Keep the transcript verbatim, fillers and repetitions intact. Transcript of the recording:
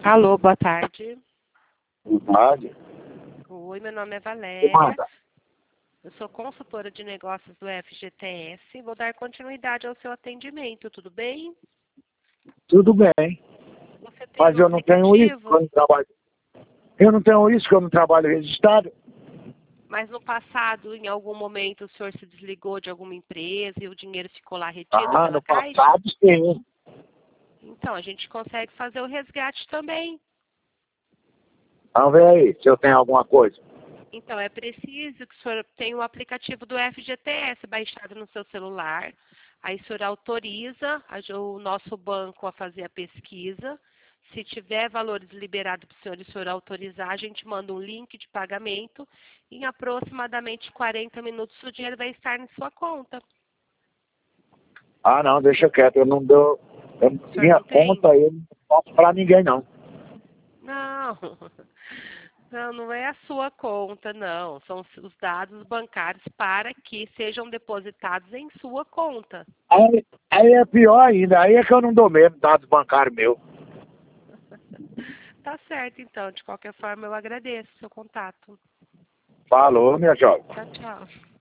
Alô, boa tarde. Boa tarde. Oi, meu nome é Valéria. Manda. Eu sou consultora de negócios do F G T S. Vou dar continuidade ao seu atendimento, tudo bem? Tudo bem. Você tem Mas o eu não tenho isso que aplicativo, eu não trabalho. Eu não tenho isso que eu não trabalho registrado. mas no passado, em algum momento, o senhor se desligou de alguma empresa e o dinheiro ficou lá retido Ah, pela no Caixa? passado sim. Então, a gente consegue fazer o resgate também. Vamos ver aí se eu tenho alguma coisa. Então, é preciso que o senhor tenha o aplicativo do F G T S baixado no seu celular. Aí o senhor autoriza a- o nosso banco a fazer a pesquisa. Se tiver valores liberados para o senhor e o senhor autorizar, a gente manda um link de pagamento. Em aproximadamente quarenta minutos o dinheiro vai estar em sua conta. Ah, não, deixa quieto. Eu não dou. Eu, O senhor minha não tem? conta eu não posso pra ninguém, não. Não. Não, não é a sua conta, não. São os dados bancários para que sejam depositados em sua conta. Aí, aí é pior ainda. Aí é que eu não dou mesmo dados bancários meu. Tá certo, então. De qualquer forma, eu agradeço o seu contato. Falou, minha jovem. Tchau, tchau.